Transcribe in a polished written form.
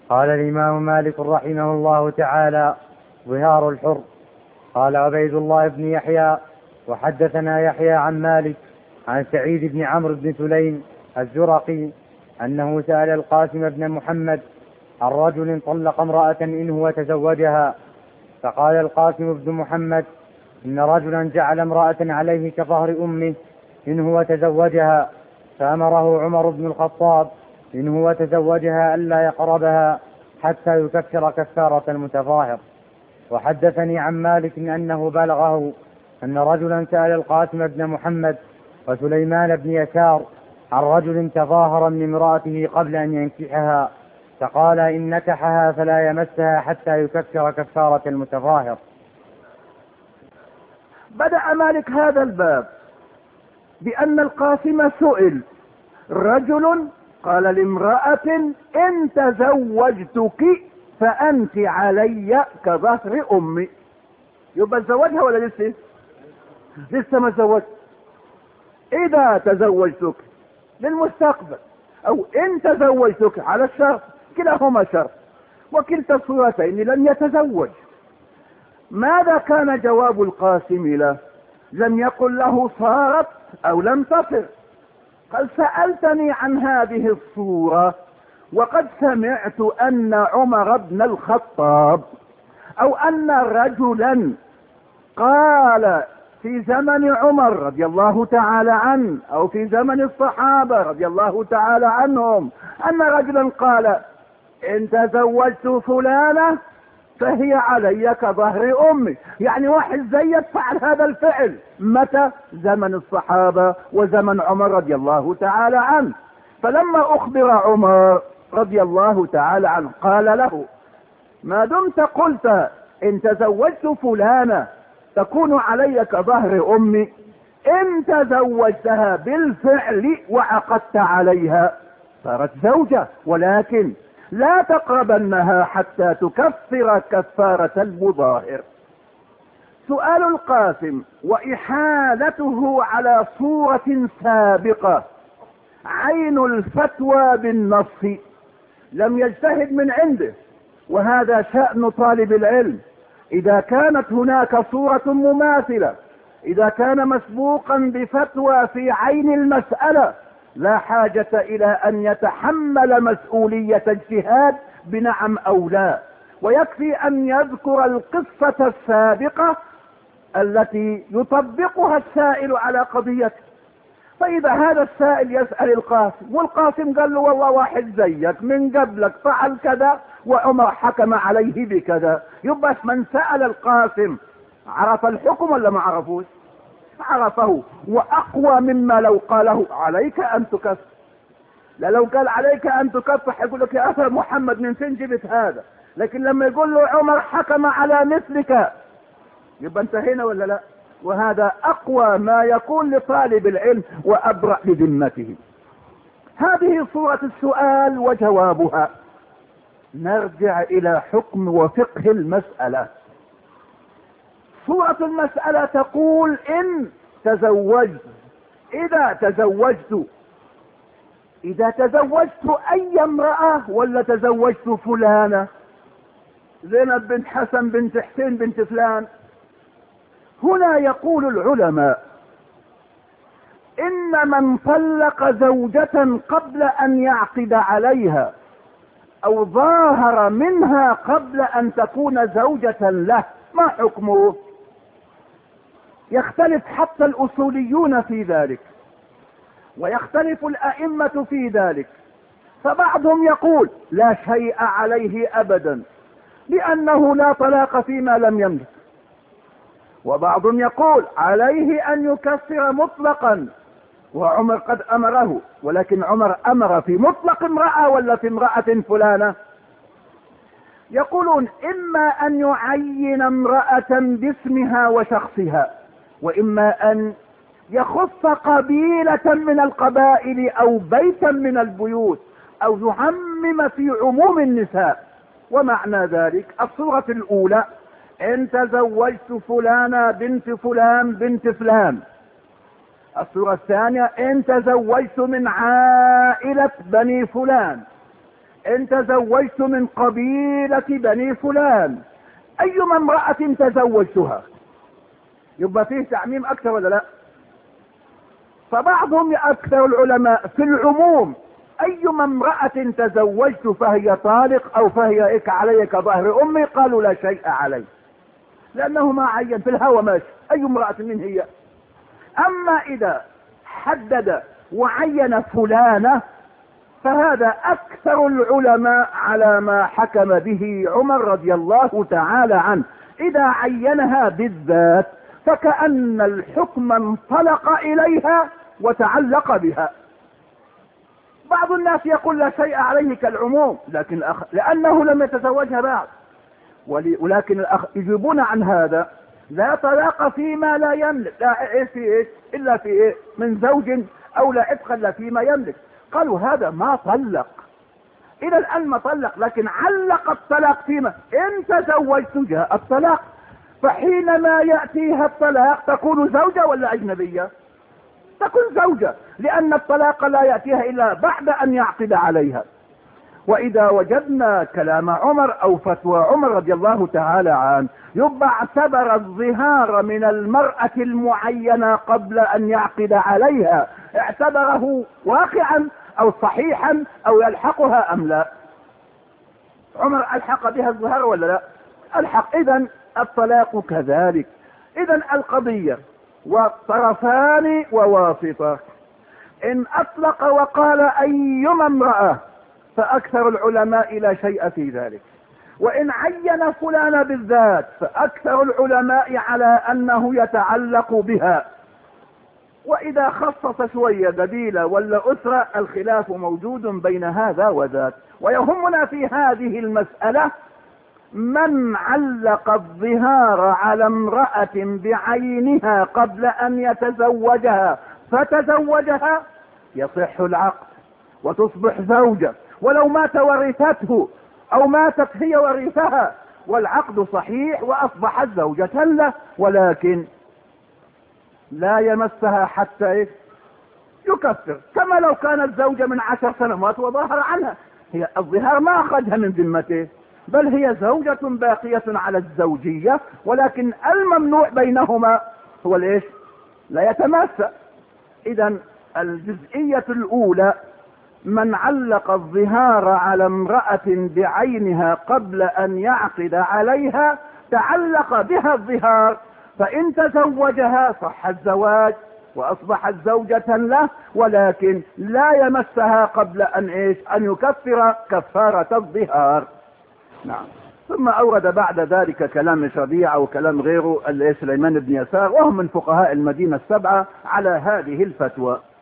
قال الإمام مالك رحمه الله تعالى: ظهار الحر. قال عبيد الله بن يحيى: وحدثنا يحيى عن مالك عن سعيد بن عمرو بن سليم الزرقي أنه سأل القاسم بن محمد عن رجل طلق امرأة إن هو تزوجها، فقال القاسم بن محمد: إن رجلا جعل امرأة عليه كظهر أمه إن هو تزوجها، فأمره عمر بن الخطاب إن هو تزوجها ألا يقربها حتى يكفر كفارة المتظاهر. وحدثني عن مالك أنه بلغه أن رجلا سأل القاسم بن محمد وسليمان بن يسار عن رجل تظاهر من امرأته قبل أن ينكحها، فقال: إن نكحها فلا يمسها حتى يكفر كفارة المتظاهر. بدأ مالك هذا الباب بأن القاسم سئل: رجل قال لامرأة: إن تزوجتك فأنت علي كظهر أمي. يبقى تزوجها ولا لسه؟ لسه ما تزوجت. إذا تزوجتك للمستقبل أو إن تزوجتك على الشرط، كلاهما شرط، وكلتا الصورتين لم يتزوج. ماذا كان جواب القاسم له؟ لم يقل له صارت أو لم تصر، قال: سألتني عن هذه الصورة وقد سمعت أن عمر بن الخطاب أو أن رجلا قال في زمن عمر رضي الله تعالى عنه أو في زمن الصحابة رضي الله تعالى عنهم أن رجلا قال: إن تزوجت فلانة فهي علي كظهر أمي. يعني واحد زيك فعل هذا الفعل. متى؟ زمن الصحابة وزمن عمر رضي الله تعالى عنه. فلما أخبر عمر رضي الله تعالى عنه قال له: ما دمت قلت إن تزوجت فلانة تكون علي كظهر أمي، إن تزوجتها بالفعل وعقدت عليها صارت زوجة، ولكن لا تقربنها حتى تكفر كفارة المظاهر. سؤال القاسم وإحالته على صورة سابقة عين الفتوى بالنص، لم يجتهد من عنده، وهذا شأن طالب العلم. إذا كانت هناك صورة مماثلة، إذا كان مسبوقا بفتوى في عين المسألة، لا حاجة إلى أن يتحمل مسؤولية اجتهاد بنعم أو لا، ويكفي أن يذكر القصة السابقة التي يطبقها السائل على قضيته. فإذا هذا السائل يسأل القاسم والقاسم قال له: والله واحد زيك من قبلك فعل كذا وعمر حكم عليه بكذا، يبقى من سأل القاسم عرف الحكم ولا ما عرفوش؟ عرفه، وأقوى مما لو قاله عليك أن تكفر. لا، لو قال عليك أن تكفر يقول لك: يا أخي محمد من فين جبت هذا؟ لكن لما يقول له عمر حكم على مثلك يبقى انتهينا ولا لا؟ وهذا أقوى ما يكون لطالب العلم وأبرأ لذمته. هذه صورة السؤال وجوابها. نرجع إلى حكم وفقه المسألة. صورة المسألة تقول: إن تزوجت، إذا تزوجت أي امرأة ولا تزوجت فلانة؟ زينب بنت حسن بنت حسين بنت فلان. هنا يقول العلماء: إن من طلق زوجة قبل أن يعقد عليها أو ظاهر منها قبل أن تكون زوجة له، ما حكمه؟ يختلف حتى الأصوليون في ذلك، ويختلف الأئمة في ذلك. فبعضهم يقول: لا شيء عليه أبدا لأنه لا طلاق فيما لم يملك، وبعضهم يقول عليه أن يكفر مطلقا، وعمر قد أمره، ولكن عمر أمر في مطلق امرأة ولا في امرأة فلانة؟ يقولون: إما أن يعين امرأة باسمها وشخصها، وإما أن يخص قبيلة من القبائل أو بيتا من البيوت، أو يعمم في عموم النساء. ومعنى ذلك: الصورة الأولى: إن تزوجت فلانة بنت فلان بنت فلان. الصورة الثانية: إن تزوجت من عائلة بني فلان. ان تزوجت من قبيلة بني فلان ايما امرأة تزوجتها، يبقى فيه تعميم اكثر ولا لا؟ فبعضهم اكثر العلماء في العموم ايما امرأة تزوجت فهي طالق او فهي علي كظهر امي، قالوا لا شيء عليه، لانه ما عين في الهوى ماشي اي امرأة من هي. اما اذا حدد وعين فلانة فهذا اكثر العلماء على ما حكم به عمر رضي الله تعالى عنه، اذا عينها بالذات فكأن الحكم انطلق اليها وتعلق بها. بعض الناس يقول لا شيء عليه كالعموم، لكن لانه لم يتزوجها بعد. ولكن يجيبون عن هذا لا طلاق فيما لا يملك، لا إيه في إيه الا في إيه من زوج، او لا عتق الا فيما يملك. قالوا هذا ما طلق، الى الان ما طلق، لكن علق الطلاق فيما ان تزوجت جاء الطلاق، فحينما يأتيها الطلاق تكون زوجة ولا اجنبية؟ تكون زوجة، لان الطلاق لا يأتيها الا بعد ان يعقد عليها. واذا وجدنا كلام عمر او فتوى عمر رضي الله تعالى عنه يبقى اعتبر الظهار من المرأة المعينة قبل ان يعقد عليها، اعتبره واقعا او صحيحا او يلحقها ام لا؟ عمر الحق بها الظهار ولا لا؟ الحق. اذا الطلاق كذلك. اذا القضية وطرفان وواسطة. ان اطلق وقال ايما امرأة فاكثر العلماء لا شيء في ذلك، وان عين فلان بالذات فاكثر العلماء على انه يتعلق بها. واذا خصص شوية قبيلة ولا اسرة الخلاف موجود بين هذا وذاك. ويهمنا في هذه المسألة من علق الظهار على امرأة بعينها قبل ان يتزوجها فتزوجها يصح العقد وتصبح زوجة، ولو مات ورثته او ماتت هي ورثها والعقد صحيح واصبحت زوجة له، ولكن لا يمسها حتى يكفر، كما لو كانت زوجة من 10 سنوات وظاهر عنها. هي الظهار ما اخذها من ذمته، بل هي زوجة باقية على الزوجية، ولكن الممنوع بينهما هو الايش؟ لا يتماسى. اذا الجزئية الاولى من علق الظهار على امرأة بعينها قبل ان يعقد عليها تعلق بها الظهار، فان تزوجها صح الزواج واصبحت زوجة له، ولكن لا يمسها قبل ان ان يكفر كفارة الظهار. نعم. ثم اورد بعد ذلك كلام شريع او كلام غيره سليمان بن يسار، وهم من فقهاء المدينة 7 على هذه الفتوى.